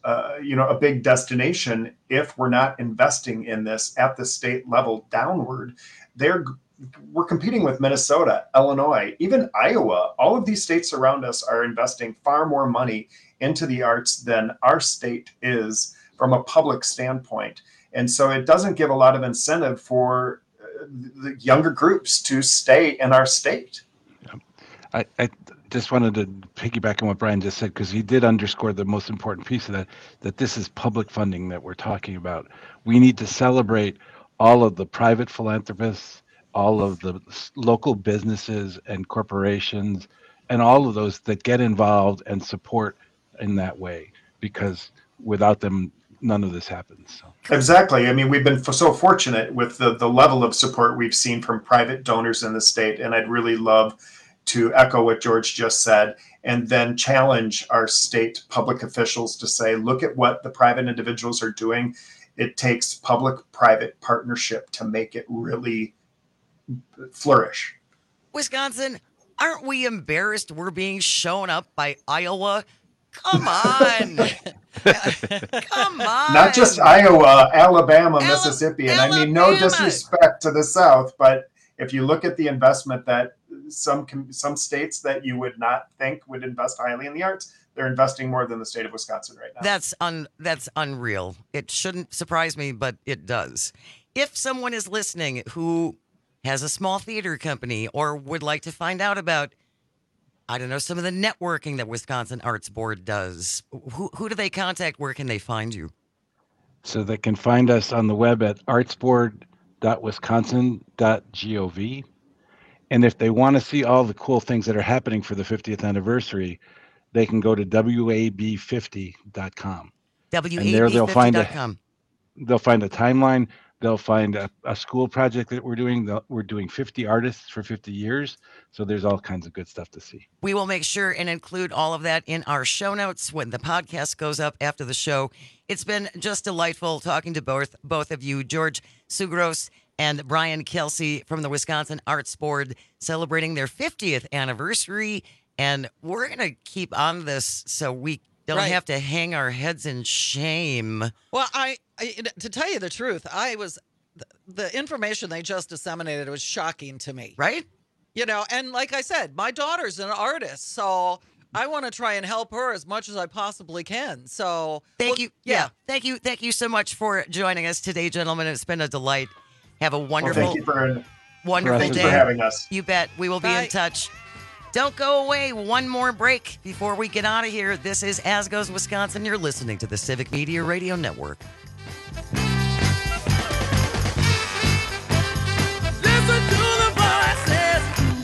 a big destination, if we're not investing in this at the state level downward, we're competing with Minnesota, Illinois, even Iowa. All of these states around us are investing far more money into the arts than our state is from a public standpoint. And so it doesn't give a lot of incentive for the younger groups to stay in our state.
I just wanted to piggyback on what Brian just said, because he did underscore the most important piece of that this is public funding that we're talking about. We need to celebrate all of the private philanthropists, all of the local businesses and corporations, and all of those that get involved and support in that way, because without them, none of this happens. So.
Exactly. I mean, we've been so fortunate with the level of support we've seen from private donors in the state, and I'd really love to echo what George just said, and then challenge our state public officials to say, look at what the private individuals are doing. It takes public-private partnership to make it really flourish.
Wisconsin, aren't we embarrassed we're being shown up by Iowa? Come on. Come on.
Not just Iowa, Alabama, Mississippi. And I mean, no disrespect to the South, but if you look at the investment that some states that you would not think would invest highly in the arts, they're investing more than the state of Wisconsin right now.
That's unreal. It shouldn't surprise me, but it does. If someone is listening who has a small theater company or would like to find out about, I don't know, some of the networking that Wisconsin Arts Board does, who do they contact? Where can they find you?
So they can find us on the web at artsboard.wisconsin.gov. And if they want to see all the cool things that are happening for the 50th anniversary, they can go to WAB50.com.
WAB50.com. And there they'll find a
timeline. They'll find a school project that we're doing. We're doing 50 artists for 50 years. So there's all kinds of good stuff to see.
We will make sure and include all of that in our show notes when the podcast goes up after the show. It's been just delightful talking to both of you, George Tsougross and Brian Kelsey from the Wisconsin Arts Board, celebrating their 50th anniversary. And we're going to keep on this so we don't have to hang our heads in shame.
Well, I to tell you the truth, the information they just disseminated was shocking to me.
Right?
And like I said, my daughter's an artist, so I want to try and help her as much as I possibly can. So
thank you. Yeah. Thank you so much for joining us today, gentlemen. It's been a delight. Have a wonderful,
thank you for
having
us.
You bet. We will be in touch. Don't go away. One more break before we get out of here. This is As Goes Wisconsin. You're listening to the Civic Media Radio Network.
Listen to the voices.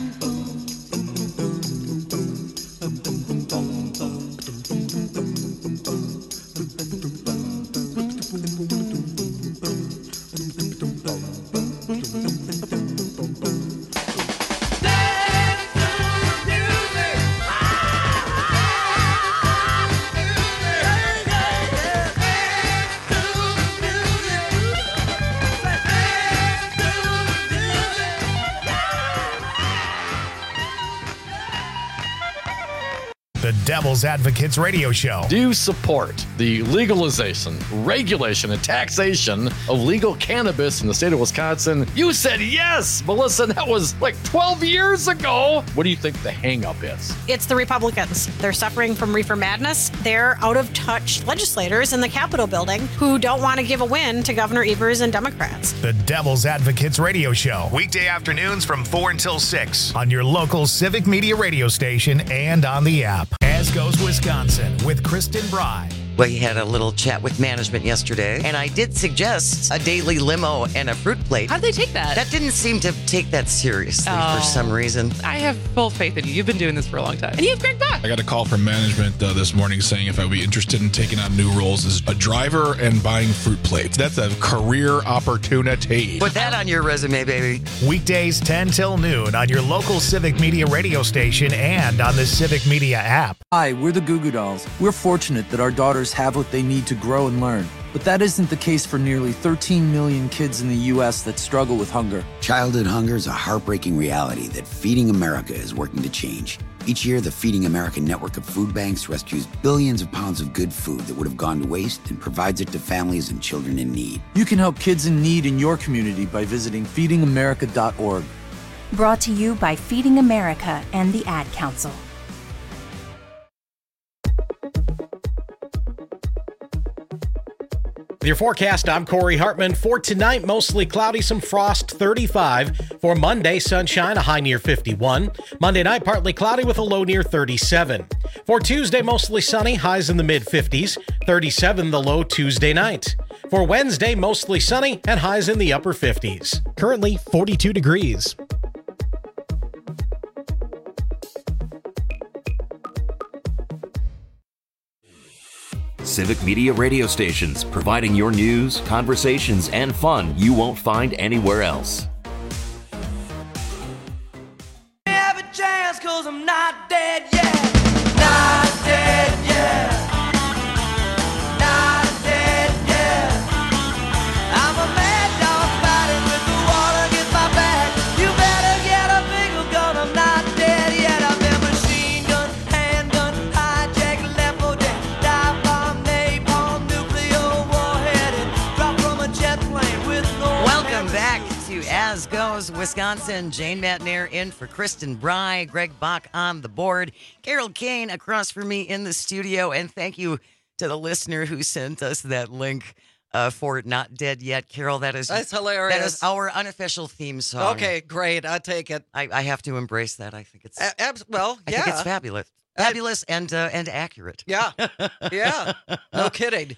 The Devil's Advocates Radio Show.
Do you support the legalization, regulation, and taxation of legal cannabis in the state of Wisconsin? You said yes, Melissa. That was like 12 years ago. What do you think the hang-up is?
It's the Republicans. They're suffering from reefer madness. They're out-of-touch legislators in the Capitol building who don't want to give a win to Governor Evers and Democrats.
The Devil's Advocates Radio Show. Weekday afternoons from 4 until 6 on your local Civic Media radio station and on the app. As Goes Wisconsin with Kristen Bry.
We had a little chat with management yesterday, and I did suggest a daily limo and a fruit plate.
How'd they take that?
That didn't seem to take that seriously for some reason.
I have full faith in you. You've been doing this for a long time. And you have Greg Buck.
I got a call from management this morning saying if I would be interested in taking on new roles as a driver and buying fruit plates. That's a career opportunity.
Put that on your resume, baby.
Weekdays 10 till noon on your local Civic Media radio station and on the Civic Media app.
Hi, we're the Goo Goo Dolls. We're fortunate that our daughters have what they need to grow and learn. But that isn't the case for nearly 13 million kids in the U.S. that struggle with hunger.
Childhood hunger is a heartbreaking reality that Feeding America is working to change. Each year, the Feeding America network of food banks rescues billions of pounds of good food that would have gone to waste and provides it to families and children in need.
You can help kids in need in your community by visiting feedingamerica.org.
Brought to you by Feeding America and the Ad Council.
With your forecast, I'm Corey Hartman. For tonight, mostly cloudy, some frost, 35. For Monday, sunshine, a high near 51. Monday night, partly cloudy with a low near 37. For Tuesday, mostly sunny, highs in the mid-50s. 37 the low Tuesday night. For Wednesday, mostly sunny and highs in the upper 50s. Currently 42 degrees.
Civic Media radio stations, providing your news, conversations, and fun you won't find anywhere else.
Have a chance 'cause I'm not dead yet. Not dead yet. Not dead yet. I'm a mad dog fighting with the water against my back. You better get a bigger gun. I'm not dead yet. I've been machine gun, handgun, hijack, left for dead. Dive bomb, napalm, nuclear warhead, and drop from a jet plane with no.
Welcome back to As Goes Wisconsin. Jane Matnair in for Kristen Bry, Greg Bach on the board, Carol Kane across from me in the studio, and thank you to the listener who sent us that link for Not Dead Yet. Carol, that's
hilarious.
That is our unofficial theme song.
Okay, great. I take it.
I have to embrace that. I think it's
I
think it's fabulous. Fabulous and accurate.
Yeah. Yeah. No kidding.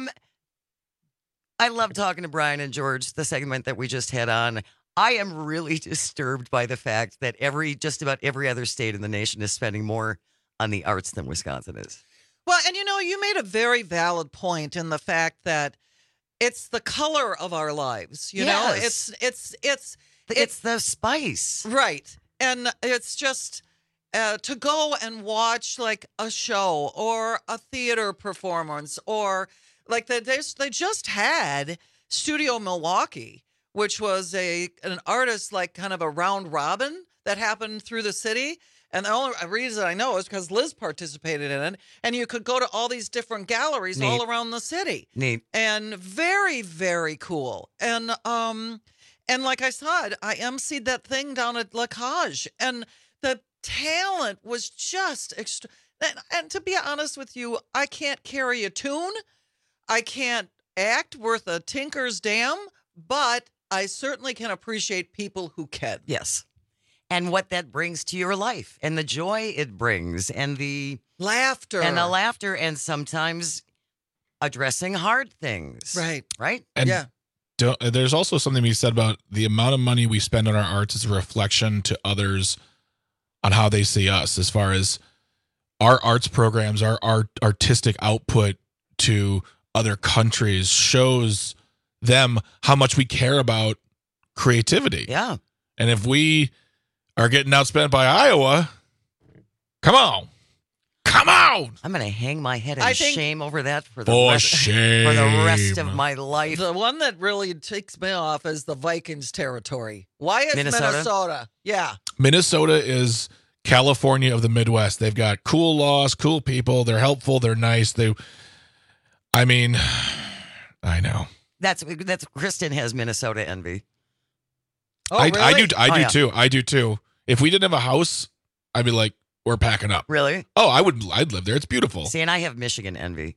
I love talking to Brian and George, the segment that we just had on. I am really disturbed by the fact that just about every other state in the nation is spending more on the arts than Wisconsin is.
Well, and you made a very valid point in the fact that it's the color of our lives. You know,
Yes.
it's
the spice.
Right. And it's just to go and watch like a show or a theater performance or like they just had Studio Milwaukee, which was an artist like kind of a round robin that happened through the city. And the only reason I know is because Liz participated in it. And you could go to all these different galleries all around the city.
Neat.
And very, very cool. And like I said, I emceed that thing down at La Cage. And the talent was just extra. And to be honest with you, I can't carry a tune. I can't act worth a tinker's damn, but I certainly can appreciate people who can.
Yes. And what that brings to your life and the joy it brings and the
laughter.
And sometimes addressing hard things.
Right.
Right?
And there's also something we said about the amount of money we spend on our arts is a reflection to others on how they see us, as far as our arts programs, our artistic output to other countries shows them how much we care about creativity.
Yeah.
And if we are getting outspent by Iowa, come on.
I'm going to hang my head in
I think-
shame over that for the
shame.
rest of my life.
The one that really takes me off is the Vikings territory. Why is
Minnesota?
Minnesota? Yeah.
Minnesota is California of the Midwest. They've got cool laws, cool people. They're helpful. They're nice. I know.
That's Kristen has Minnesota envy.
Oh,
I
really?
do too. I do too. If we didn't have a house, I'd be like, we're packing up.
Really?
Oh, I'd live there. It's beautiful.
See, and I have Michigan envy.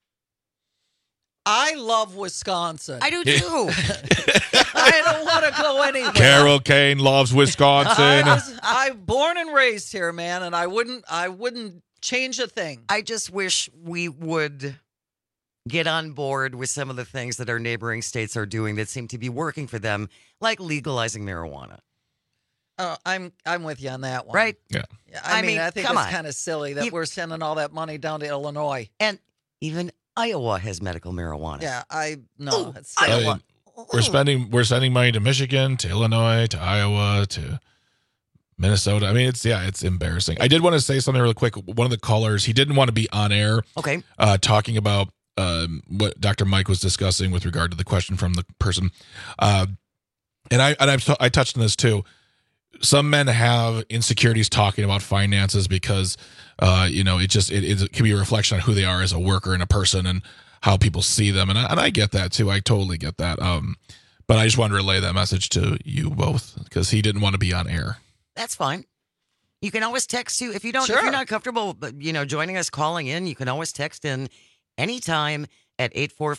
I love Wisconsin.
I do too.
I don't want to go anywhere.
Carol Kane loves Wisconsin.
I'm born and raised here, man, and I wouldn't change a thing.
I just wish we would get on board with some of the things that our neighboring states are doing that seem to be working for them, like legalizing marijuana.
I'm with you on that one.
Right?
Yeah.
I mean, I think
come
it's
on.
kind of silly that we're sending all that money down to Illinois.
And even Iowa has medical marijuana.
Yeah, it's
I
silly.
mean, we're sending money to Michigan, to Illinois, to Iowa, to Minnesota. I mean, it's embarrassing. I did want to say something really quick. One of the callers, he didn't want to be on air.
Okay.
Talking about what Dr. Mike was discussing with regard to the question from the person. And I touched on this too. some men have insecurities talking about finances because, it can be a reflection on who they are as a worker and a person and how people see them. And I get that too. I totally get that. But I just wanted to relay that message to you both because he didn't want to be on air.
That's fine. You can always text if you're not comfortable, joining us, calling in, you can always text in anytime at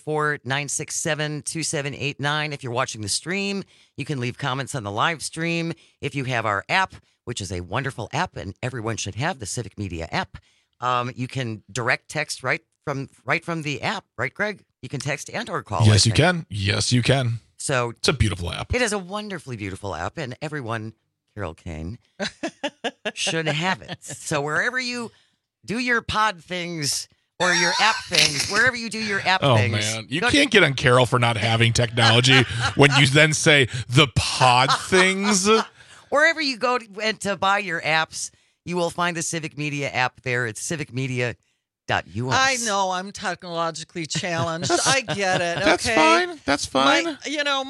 844-967-2789. If you're watching the stream, you can leave comments on the live stream. If you have our app, which is a wonderful app, and everyone should have the Civic Media app, you can direct text right from the app, right, Greg? You can text and or call.
Yes, you can. Yes, you can.
So
it's a beautiful app.
It is a wonderfully beautiful app, and everyone, Carol Kane, should have it. So wherever you do your pod things or your app things, wherever you do your app things.
Oh, man. You can't get on Carol for not having technology when you then say the pod things.
Wherever you go to buy your apps, you will find the Civic Media app there. It's civicmedia.us.
I know I'm technologically challenged. I get it.
Okay? That's fine.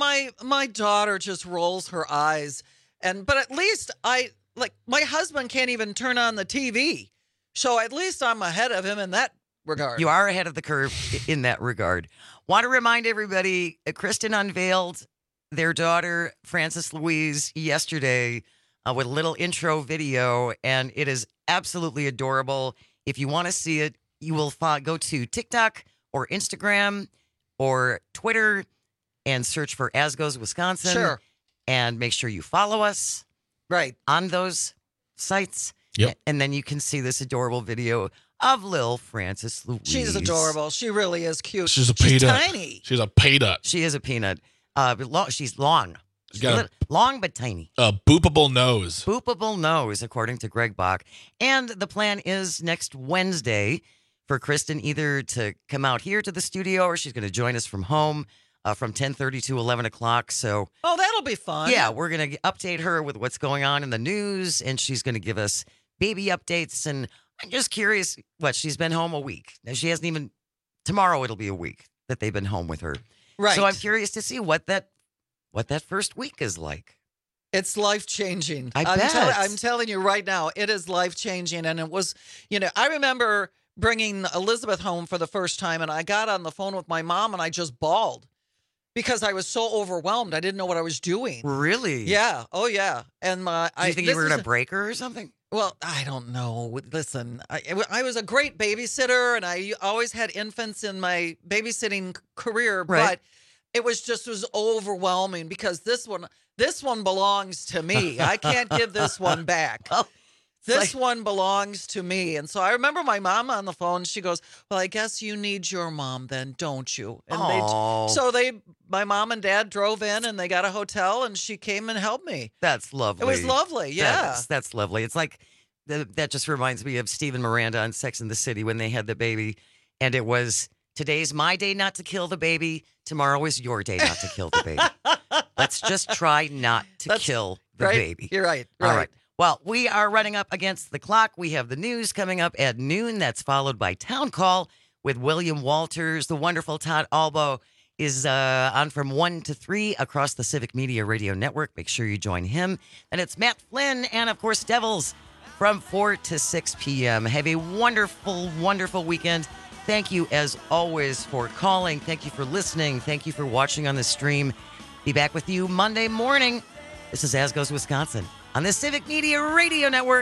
My daughter just rolls her eyes, but at least my husband can't even turn on the TV, so at least I'm ahead of him in that regard.
You are ahead of the curve in that regard. Want to remind everybody, Kristen unveiled their daughter, Frances Louise, yesterday with a little intro video, and it is absolutely adorable. If you want to see it, you will go to TikTok or Instagram or Twitter and search for As Goes Wisconsin.
Sure.
And make sure you follow us on those sites.
Yep.
And then you can see this adorable video of Lil Frances Louise.
She's adorable. She really is cute.
She's a peanut.
Tiny.
She's a peanut.
She is a peanut. She's long.
She's got
long but tiny.
A boopable nose.
Boopable nose, according to Greg Bach. And the plan is next Wednesday for Kristen either to come out here to the studio or she's going to join us from home from 10:30 to 11 o'clock. So,
that'll be fun.
Yeah, we're going to update her with what's going on in the news, and she's going to give us baby updates. And I'm just curious, she's been home a week. Now, she hasn't even, tomorrow it'll be a week that they've been home with her.
Right.
So I'm curious to see what that first week is like.
It's life-changing.
I bet.
I'm telling you right now, it is life-changing. And it was, I remember bringing Elizabeth home for the first time, and I got on the phone with my mom, and I just bawled because I was so overwhelmed. I didn't know what I was doing.
Really?
Yeah. Oh, yeah. And
Do you think you were going to break her or something?
Well, I don't know. Listen, I was a great babysitter, and I always had infants in my babysitting career, but it was overwhelming because this one belongs to me. I can't give this one back. This one belongs to me. And so I remember my mom on the phone. She goes, "Well, I guess you need your mom then, don't you?" And my mom and dad drove in and they got a hotel and she came and helped me.
That's lovely.
It was lovely. Yeah.
That's lovely. It's like that just reminds me of Steve and Miranda on Sex and the City when they had the baby. And it was, today's my day not to kill the baby. Tomorrow is your day not to kill the baby. Let's just try not to kill the baby.
You're right.
All right. Well, we are running up against the clock. We have the news coming up at noon. That's followed by Town Call with William Walters. The wonderful Todd Albo is on from 1 to 3 across the Civic Media Radio Network. Make sure you join him. And it's Matt Flynn and, of course, Devils from 4 to 6 p.m. Have a wonderful, wonderful weekend. Thank you, as always, for calling. Thank you for listening. Thank you for watching on the stream. Be back with you Monday morning. This is As Goes Wisconsin on the Civic Media Radio Network.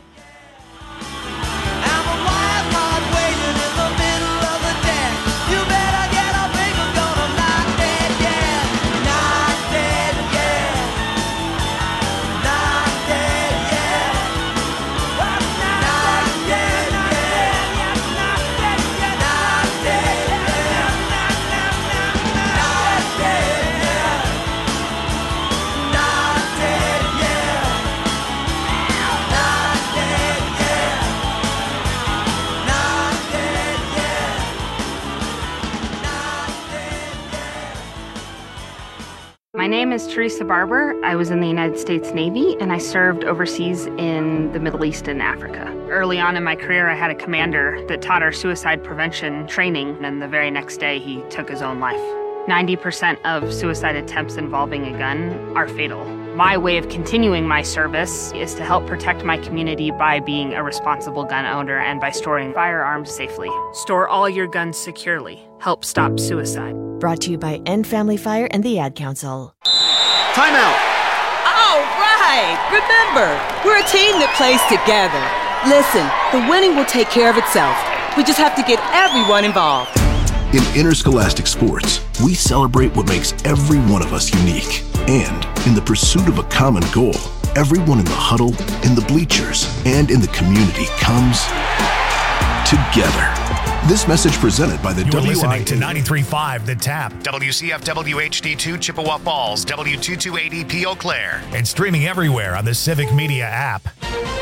My name is Teresa Barber. I was in the United States Navy, and I served overseas in the Middle East and Africa. Early on in my career, I had a commander that taught our suicide prevention training, and the very next day, he took his own life. 90% of suicide attempts involving a gun are fatal. My way of continuing my service is to help protect my community by being a responsible gun owner and by storing firearms safely. Store all your guns securely. Help stop suicide.
Brought to you by End Family Fire and the Ad Council.
Timeout! All right! Remember, we're a team that plays together. Listen, the winning will take care of itself. We just have to get everyone involved.
In interscholastic sports, we celebrate what makes every one of us unique. And in the pursuit of a common goal, everyone in the huddle, in the bleachers, and in the community comes together. This message presented by the
You're
WIA.
listening to 93.5 The Tap, WCFW HD2 Chippewa Falls, W228EP Eau Claire, and streaming everywhere on the Civic Media app.